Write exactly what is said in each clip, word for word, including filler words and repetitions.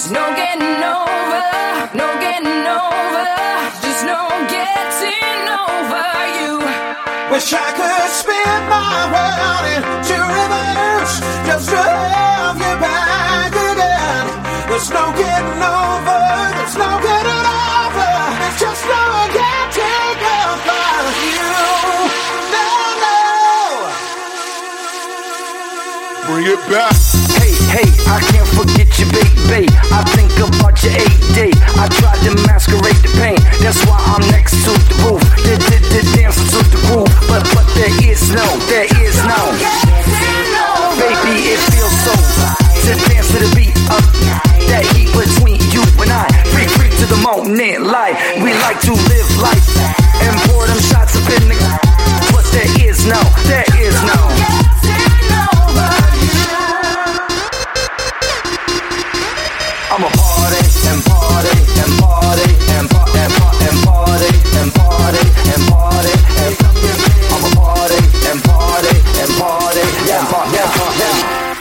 There's no getting over, no getting over, just no getting over you. Wish I could spin my world into reverse just to have you back again. There's no getting over, there's no getting over, there's just no getting over you. No, no. Bring it back. Hey, hey, I can't forget you, baby. I think about your eight day. I tried to masquerade the pain. That's why I'm next to the roof. The, the, the dancing to the groove. But, but there is no, there is no. Baby, it feels so to dance to the beat of that heat between you and I. Free, free to the moment, light. We like to live life and pour them shots up in the. But there is no, there is no. I'm a party and party and party and party and party and party and party and party and I'm a party and party and party and party and party.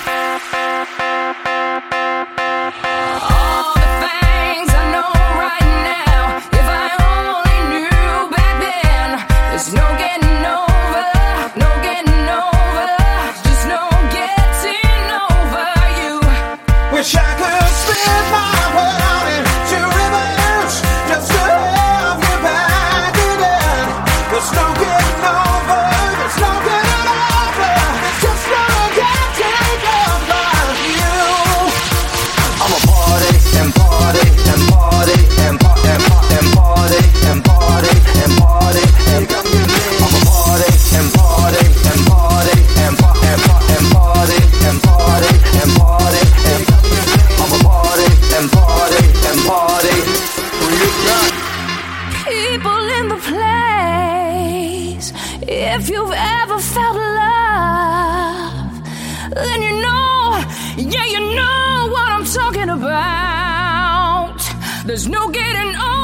All the things I know right now, if I only knew back then. There's no getting over, no getting over, just no getting over you. Wish I could spin my world into reverse just to have you back again. There's no getting over, there's no getting over, there's just no getting over you. I'm a party and party and party and party and party and party and party and party and I'm a party and party and party and party and party and party and party and I'm a party and party and party. Bring it back. People in the place, if you've ever felt love, then you know, yeah, you know what I'm talking about. There's no getting over.